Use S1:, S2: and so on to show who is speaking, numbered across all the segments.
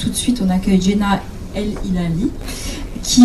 S1: tout de suite, on accueille Jenna El Hilali, qui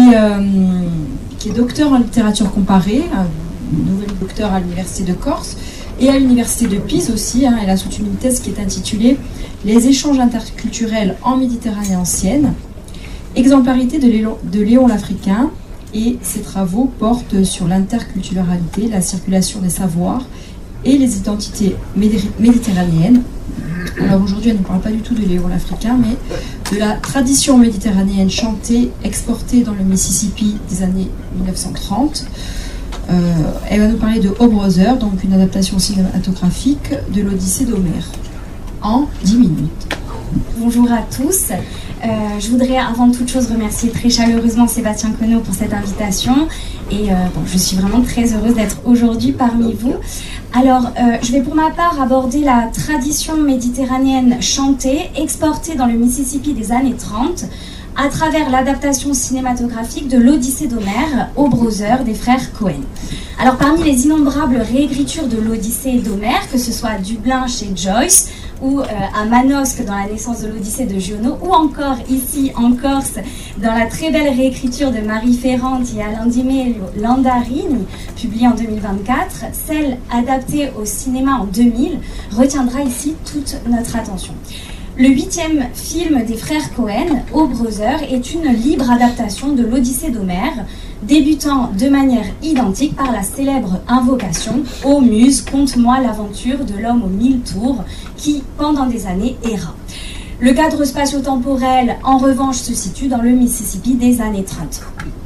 S1: est docteur en littérature comparée, nouvelle docteur à l'Université de Corse et à l'Université de Pise aussi. Elle a soutenu une thèse qui est intitulée « Les échanges interculturels en Méditerranée ancienne, exemplarité de Léon l'Africain ». Et ses travaux portent sur l'interculturalité, la circulation des savoirs et les identités méditerranéennes. Alors aujourd'hui, elle ne parle pas du tout de Léon l'Africain, mais de la tradition méditerranéenne chantée, exportée dans le Mississippi des années 1930. Elle va nous parler de O Brother, donc une adaptation cinématographique de l'Odyssée d'Homère, en 10 minutes.
S2: Bonjour à tous. Je voudrais avant toute chose remercier très chaleureusement Sébastien Conneau pour cette invitation. Et je suis vraiment très heureuse d'être aujourd'hui parmi vous. Alors, je vais pour ma part aborder la tradition méditerranéenne chantée, exportée dans le Mississippi des années 30, à travers l'adaptation cinématographique de l'Odyssée d'Homère, O Brother des frères Cohen. Alors, parmi les innombrables réécritures de l'Odyssée d'Homère, que ce soit à Dublin chez Joyce, ou à Manosque dans la naissance de l'Odyssée de Giono, ou encore ici en Corse dans la très belle réécriture de Marie Ferranti et Alain Di Meglio, Landarini, publiée en 2024, celle adaptée au cinéma en 2000 retiendra ici toute notre attention. Le 8e film des frères Cohen, O Brother, est une libre adaptation de l'Odyssée d'Homère, débutant de manière identique par la célèbre invocation « Ô muse, conte-moi l'aventure de l'homme aux 1000 tours » qui, pendant des années, erra. Le cadre spatio-temporel, en revanche, se situe dans le Mississippi des années 30.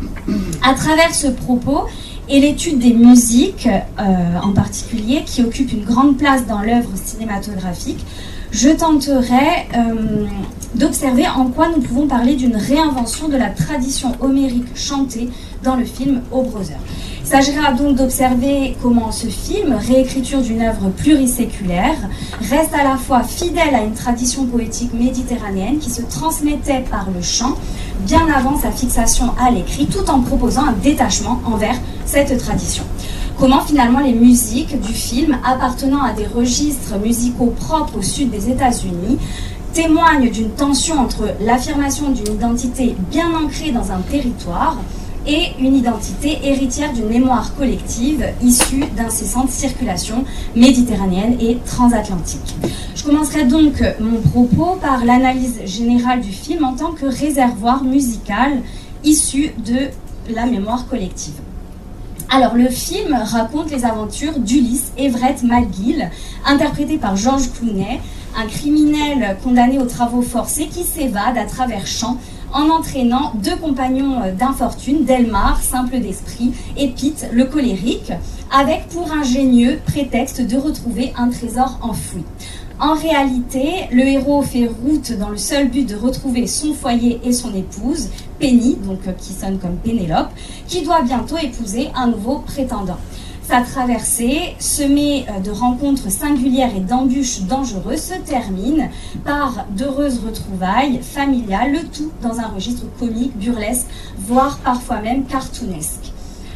S2: À travers ce propos et l'étude des musiques, en particulier, qui occupent une grande place dans l'œuvre cinématographique, je tenterai d'observer en quoi nous pouvons parler d'une réinvention de la tradition homérique chantée dans le film O Brother. Il s'agira donc d'observer comment ce film, réécriture d'une œuvre pluriséculaire, reste à la fois fidèle à une tradition poétique méditerranéenne qui se transmettait par le chant bien avant sa fixation à l'écrit, tout en proposant un détachement envers cette tradition. Comment finalement les musiques du film, appartenant à des registres musicaux propres au sud des États-Unis, témoignent d'une tension entre l'affirmation d'une identité bien ancrée dans un territoire et une identité héritière d'une mémoire collective issue d'incessante circulation méditerranéenne et transatlantique. Je commencerai donc mon propos par l'analyse générale du film en tant que réservoir musical issu de la mémoire collective. Alors, le film raconte les aventures d'Ulysse Everett McGill, interprété par George Clooney, un criminel condamné aux travaux forcés qui s'évade à travers champs en entraînant deux compagnons d'infortune, Delmar, simple d'esprit, et Pete, le colérique, avec pour ingénieux prétexte de retrouver un trésor enfoui. En réalité, le héros fait route dans le seul but de retrouver son foyer et son épouse, Penny, donc qui sonne comme Pénélope, qui doit bientôt épouser un nouveau prétendant. Sa traversée, semée de rencontres singulières et d'embûches dangereuses, se termine par d'heureuses retrouvailles familiales, le tout dans un registre comique, burlesque, voire parfois même cartoonesque.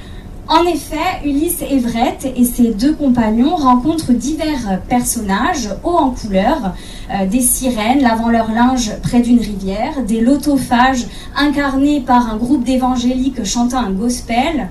S2: En effet, Ulysse Everett et ses deux compagnons rencontrent divers personnages hauts en couleur, des sirènes lavant leur linge près d'une rivière, des lotophages incarnés par un groupe d'évangéliques chantant un gospel,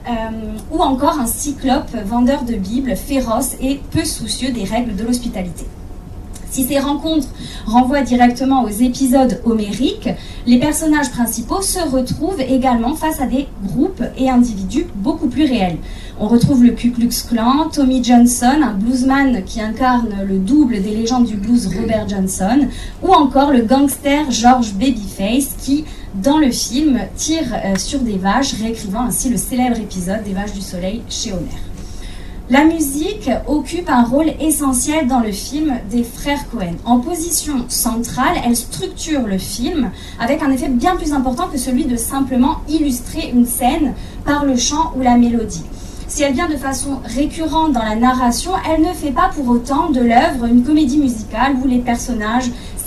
S2: ou encore un cyclope vendeur de Bibles féroce et peu soucieux des règles de l'hospitalité. Si ces rencontres renvoient directement aux épisodes homériques, les personnages principaux se retrouvent également face à des groupes et individus beaucoup plus réels. On retrouve le Ku Klux Klan, Tommy Johnson, un bluesman qui incarne le double des légendes du blues Robert Johnson, ou encore le gangster George Babyface qui, dans le film, tire sur des vaches, réécrivant ainsi le célèbre épisode des Vaches du Soleil chez Homère. La musique occupe un rôle essentiel dans le film des frères Cohen. En position centrale, elle structure le film avec un effet bien plus important que celui de simplement illustrer une scène par le chant ou la mélodie. Si elle vient de façon récurrente dans la narration, elle ne fait pas pour autant de l'œuvre une comédie musicale où les personnages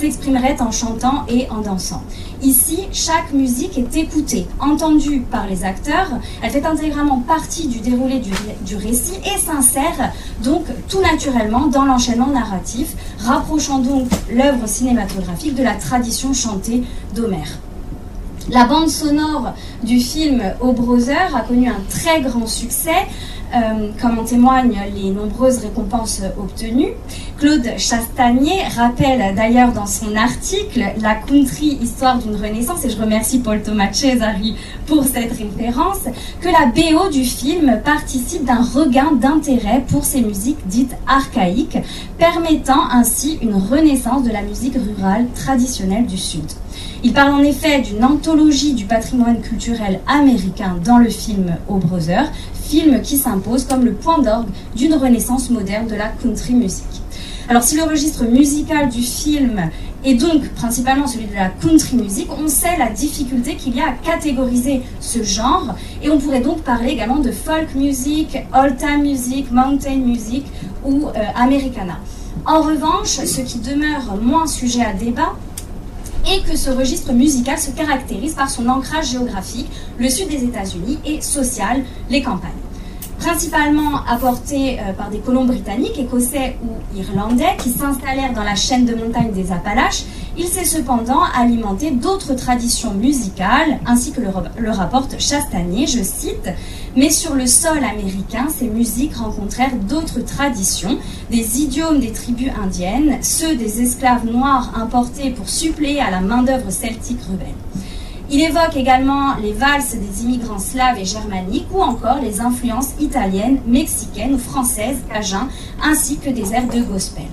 S2: s'exprimerait en chantant et en dansant. Ici, chaque musique est écoutée, entendue par les acteurs, elle fait intégralement partie du déroulé du récit et s'insère donc tout naturellement dans l'enchaînement narratif, rapprochant donc l'œuvre cinématographique de la tradition chantée d'Homère. La bande sonore du film O Brother a connu un très grand succès, comme en témoignent les nombreuses récompenses obtenues. Claude Chastanier rappelle d'ailleurs dans son article La country, histoire d'une renaissance, et je remercie Paul Thomas Cesari pour cette référence, que la BO du film participe d'un regain d'intérêt pour ces musiques dites archaïques, permettant ainsi une renaissance de la musique rurale traditionnelle du Sud. Il parle en effet d'une anthologie du patrimoine culturel américain dans le film O Brother, film qui s'impose comme le point d'orgue d'une renaissance moderne de la country music. Alors si le registre musical du film est donc principalement celui de la country music, on sait la difficulté qu'il y a à catégoriser ce genre, et on pourrait donc parler également de folk music, old time music, mountain music ou americana. En revanche, ce qui demeure moins sujet à débat, et que ce registre musical se caractérise par son ancrage géographique, le sud des États-Unis, et social, les campagnes. Principalement apportés par des colons britanniques, écossais ou irlandais qui s'installèrent dans la chaîne de montagnes des Appalaches, il s'est cependant alimenté d'autres traditions musicales, ainsi que le rapporte Chastanier, je cite, « Mais sur le sol américain, ces musiques rencontrèrent d'autres traditions, des idiomes des tribus indiennes, ceux des esclaves noirs importés pour suppléer à la main-d'œuvre celtique rebelle. » Il évoque également les valses des immigrants slaves et germaniques ou encore les influences italiennes, mexicaines ou françaises, cajuns, ainsi que des airs de gospel.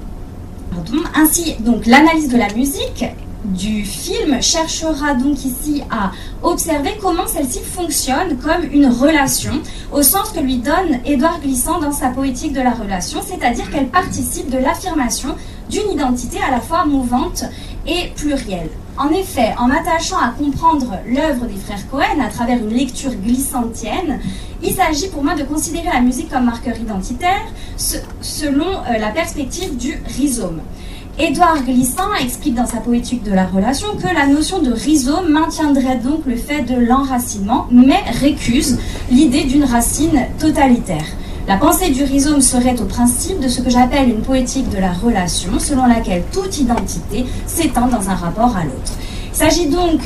S2: Ainsi, donc, l'analyse de la musique du film cherchera donc ici à observer comment celle-ci fonctionne comme une relation, au sens que lui donne Édouard Glissant dans sa poétique de la relation, c'est-à-dire qu'elle participe de l'affirmation d'une identité à la fois mouvante et plurielle. En effet, en m'attachant à comprendre l'œuvre des frères Cohen à travers une lecture glissantienne, il s'agit pour moi de considérer la musique comme marqueur identitaire selon la perspective du rhizome. Édouard Glissant explique dans sa poétique de la relation que la notion de rhizome maintiendrait donc le fait de l'enracinement, mais récuse l'idée d'une racine totalitaire. La pensée du rhizome serait au principe de ce que j'appelle une poétique de la relation, selon laquelle toute identité s'étend dans un rapport à l'autre. Il s'agit donc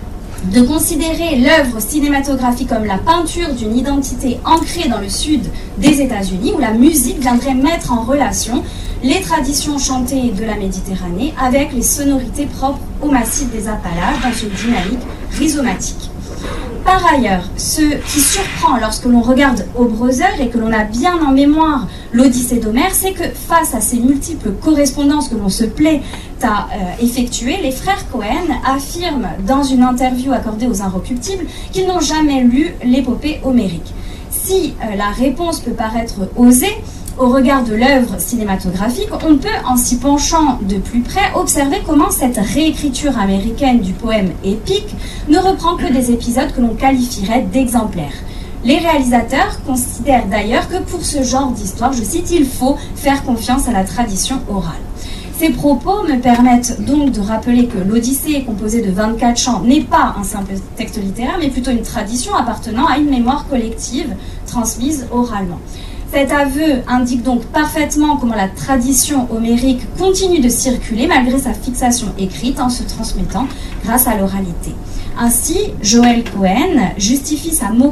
S2: de considérer l'œuvre cinématographique comme la peinture d'une identité ancrée dans le sud des États-Unis, où la musique viendrait mettre en relation les traditions chantées de la Méditerranée avec les sonorités propres au massif des Appalaches dans une dynamique rhizomatique. Par ailleurs, ce qui surprend lorsque l'on regarde O Brother et que l'on a bien en mémoire l'Odyssée d'Homère, c'est que face à ces multiples correspondances que l'on se plaît à effectuer, les frères Cohen affirment dans une interview accordée aux Inrecuptibles qu'ils n'ont jamais lu l'épopée homérique. Si la réponse peut paraître osée, au regard de l'œuvre cinématographique, on peut, en s'y penchant de plus près, observer comment cette réécriture américaine du poème épique ne reprend que des épisodes que l'on qualifierait d'exemplaires. Les réalisateurs considèrent d'ailleurs que pour ce genre d'histoire, je cite, il faut faire confiance à la tradition orale. Ces propos me permettent donc de rappeler que l'Odyssée, composée de 24 chants, n'est pas un simple texte littéraire, mais plutôt une tradition appartenant à une mémoire collective transmise oralement. Cet aveu indique donc parfaitement comment la tradition homérique continue de circuler malgré sa fixation écrite en se transmettant grâce à l'oralité. Ainsi, Joel Cohen justifie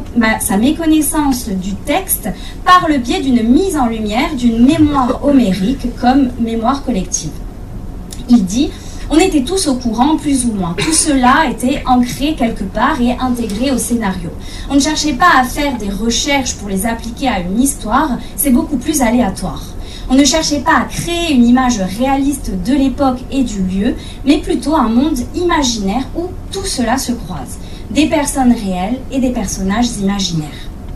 S2: sa méconnaissance du texte par le biais d'une mise en lumière d'une mémoire homérique comme mémoire collective. Il dit « On était tous au courant, plus ou moins. Tout cela était ancré quelque part et intégré au scénario. On ne cherchait pas à faire des recherches pour les appliquer à une histoire, c'est beaucoup plus aléatoire. On ne cherchait pas à créer une image réaliste de l'époque et du lieu, mais plutôt un monde imaginaire où tout cela se croise. Des personnes réelles et des personnages imaginaires. »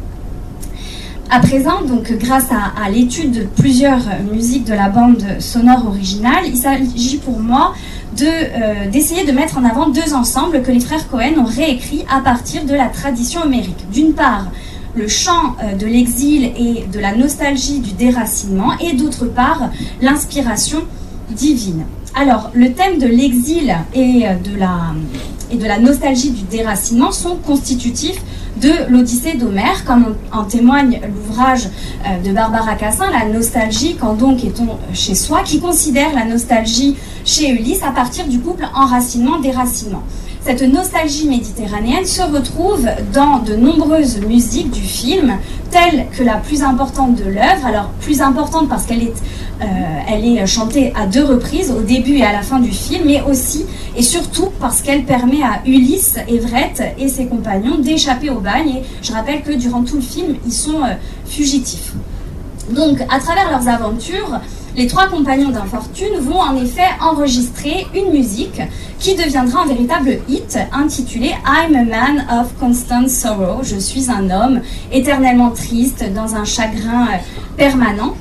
S2: À présent, donc, grâce à l'étude de plusieurs musiques de la bande sonore originale, il s'agit pour moi d'essayer de mettre en avant deux ensembles que les frères Cohen ont réécrits à partir de la tradition homérique. D'une part, le chant de l'exil et de la nostalgie du déracinement, et d'autre part, l'inspiration divine. Alors, le thème de l'exil et de la nostalgie du déracinement sont constitutifs de l'Odyssée d'Homère, comme en témoigne l'ouvrage de Barbara Cassin, La nostalgie, quand donc est-on chez soi, qui considère la nostalgie chez Ulysse à partir du couple enracinement-déracinement. Cette nostalgie méditerranéenne se retrouve dans de nombreuses musiques du film, telle que la plus importante de l'œuvre. Alors, plus importante parce qu'elle est chantée à 2 reprises, au début et à la fin du film, mais aussi et surtout parce qu'elle permet à Ulysse, Everett et ses compagnons d'échapper au bagne. Et je rappelle que durant tout le film, ils sont fugitifs. Donc, à travers leurs aventures, les 3 compagnons d'infortune vont en effet enregistrer une musique qui deviendra un véritable hit intitulé I'm a man of constant sorrow. Je suis un homme éternellement triste dans un chagrin permanent.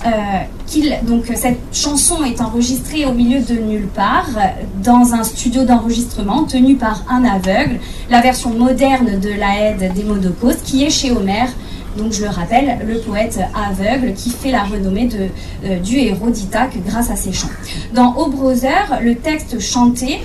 S2: Donc cette chanson est enregistrée au milieu de nulle part dans un studio d'enregistrement tenu par un aveugle, la version moderne de l'Aède d'Hémodocos qui est chez Homère. Donc je le rappelle, le poète aveugle qui fait la renommée du héros d'Ithaque grâce à ses chants. Dans Au Brother, le texte chanté,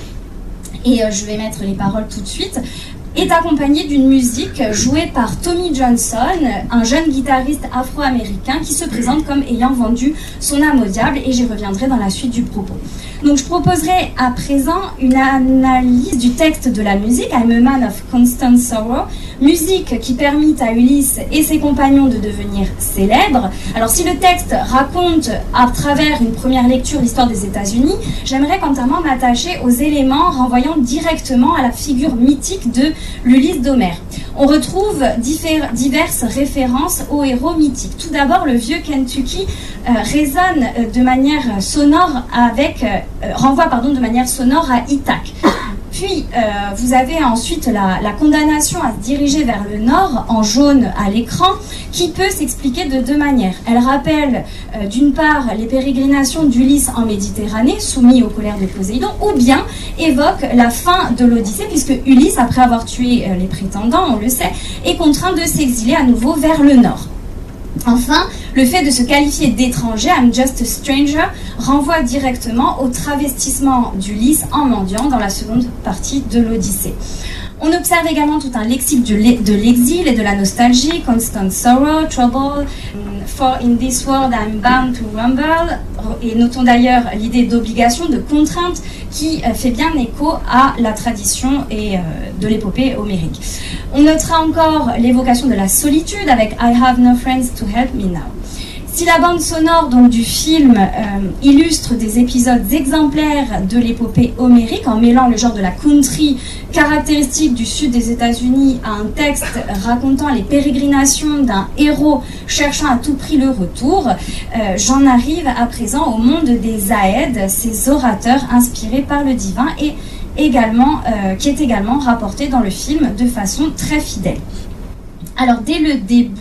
S2: et je vais mettre les paroles tout de suite, est accompagné d'une musique jouée par Tommy Johnson, un jeune guitariste afro-américain qui se présente comme ayant vendu son âme au diable, et j'y reviendrai dans la suite du propos. Donc je proposerai à présent une analyse du texte de la musique, I'm a man of constant sorrow, musique qui permit à Ulysse et ses compagnons de devenir célèbres. Alors si le texte raconte à travers une première lecture l'histoire des États-Unis, j'aimerais quant à moi m'attacher aux éléments renvoyant directement à la figure mythique de l'Ulysse d'Homère. On retrouve diverses références aux héros mythiques. Tout d'abord, le vieux Kentucky résonne de manière sonore renvoie de manière sonore à Ithaque. Puis, vous avez ensuite la condamnation à se diriger vers le nord, en jaune à l'écran, qui peut s'expliquer de 2 manières. Elle rappelle, d'une part, les pérégrinations d'Ulysse en Méditerranée, soumis aux colères de Poséidon, ou bien évoque la fin de l'Odyssée, puisque Ulysse, après avoir tué les prétendants, on le sait, est contraint de s'exiler à nouveau vers le nord. Enfin, le fait de se qualifier d'étranger, I'm just a stranger, renvoie directement au travestissement d'Ulysse en mendiant dans la seconde partie de l'Odyssée. On observe également tout un lexique de l'exil et de la nostalgie, constant sorrow, trouble, for in this world I'm bound to rumble, et notons d'ailleurs l'idée d'obligation, de contrainte, qui fait bien écho à la tradition et de l'épopée homérique. On notera encore l'évocation de la solitude avec I have no friends to help me now. Si la bande sonore donc, du film illustre des épisodes exemplaires de l'épopée homérique en mêlant le genre de la country caractéristique du sud des États-Unis à un texte racontant les pérégrinations d'un héros cherchant à tout prix le retour, j'en arrive à présent au monde des Aèdes, ces orateurs inspirés par le divin et qui est également rapporté dans le film de façon très fidèle. Alors dès le début,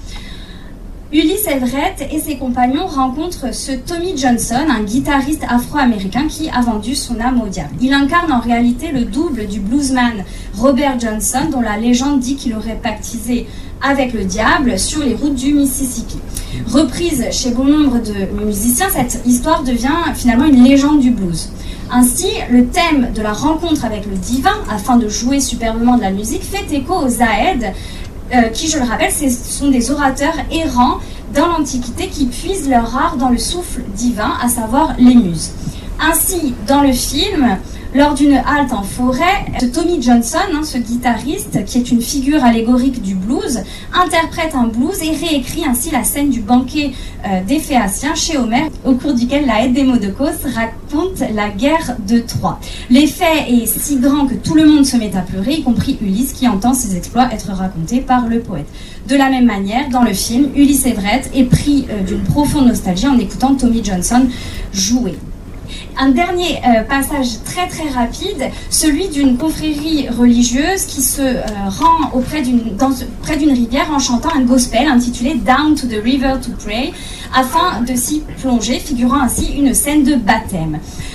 S2: Ulysse Everett et ses compagnons rencontrent ce Tommy Johnson, un guitariste afro-américain qui a vendu son âme au diable. Il incarne en réalité le double du bluesman Robert Johnson, dont la légende dit qu'il aurait pactisé avec le diable sur les routes du Mississippi. Reprise chez bon nombre de musiciens, cette histoire devient finalement une légende du blues. Ainsi, le thème de la rencontre avec le divin, afin de jouer superbement de la musique, fait écho aux Aèdes, qui, je le rappelle, ce sont des orateurs errants dans l'Antiquité qui puisent leur art dans le souffle divin, à savoir les muses. Ainsi, dans le film, lors d'une halte en forêt, Tommy Johnson, ce guitariste, qui est une figure allégorique du blues, interprète un blues et réécrit ainsi la scène du banquet des Phéaciens chez Homère, au cours duquel l'Aède d'Hémodocos raconte la guerre de Troie. L'effet est si grand que tout le monde se met à pleurer, y compris Ulysse, qui entend ses exploits être racontés par le poète. De la même manière, dans le film, Ulysse Everett est pris d'une profonde nostalgie en écoutant Tommy Johnson jouer. Un dernier passage très très rapide, celui d'une confrérie religieuse qui se rend près d'une rivière en chantant un gospel intitulé Down to the River to Pray, afin de s'y plonger, figurant ainsi une scène de baptême.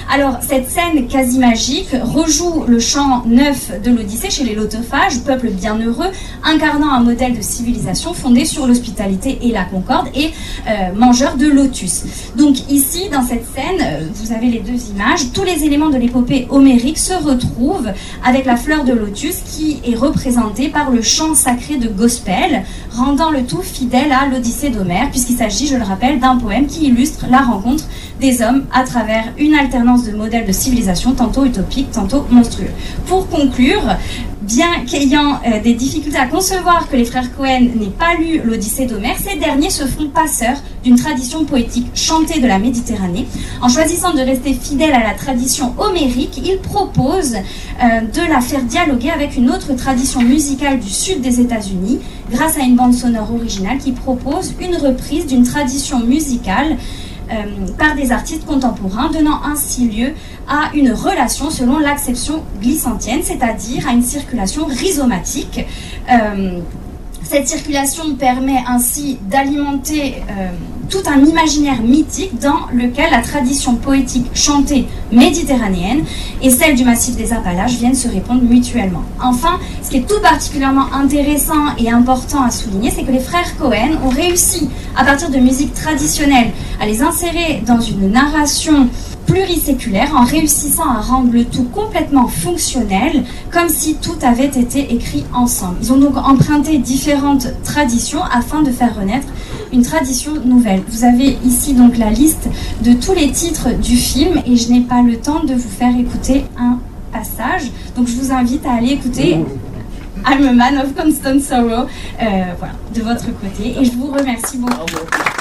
S2: Alors, cette scène quasi magique rejoue le chant 9 de l'Odyssée chez les Lotophages, peuple bienheureux, incarnant un modèle de civilisation fondé sur l'hospitalité et la concorde, et mangeur de lotus. Donc ici, dans cette scène, vous avez les deux images, tous les éléments de l'épopée homérique se retrouvent avec la fleur de lotus qui est représentée par le chant sacré de gospel, rendant le tout fidèle à l'Odyssée d'Homère, puisqu'il s'agit, je le rappelle, d'un poème qui illustre la rencontre des hommes à travers une alternance de modèles de civilisation, tantôt utopiques, tantôt monstrueux. Pour conclure, bien qu'ayant des difficultés à concevoir que les frères Cohen n'aient pas lu l'Odyssée d'Homère, ces derniers se font passeurs d'une tradition poétique chantée de la Méditerranée. En choisissant de rester fidèles à la tradition homérique, ils proposent de la faire dialoguer avec une autre tradition musicale du sud des États-Unis, grâce à une bande sonore originale qui propose une reprise d'une tradition musicale par des artistes contemporains, donnant ainsi lieu à une relation selon l'acception glissantienne, c'est-à-dire à une circulation rhizomatique. Cette circulation permet ainsi d'alimenter tout un imaginaire mythique dans lequel la tradition poétique chantée méditerranéenne et celle du massif des Appalaches viennent se répondre mutuellement. Enfin, ce qui est tout particulièrement intéressant et important à souligner, c'est que les frères Cohen ont réussi, à partir de musiques traditionnelles, à les insérer dans une narration pluriséculaire en réussissant à rendre le tout complètement fonctionnel, comme si tout avait été écrit ensemble. Ils ont donc emprunté différentes traditions afin de faire renaître une tradition nouvelle. Vous avez ici donc la liste de tous les titres du film et je n'ai pas le temps de vous faire écouter un passage, donc je vous invite à aller écouter I'm a Man of Constant Sorrow, voilà, de votre côté, et je vous remercie beaucoup.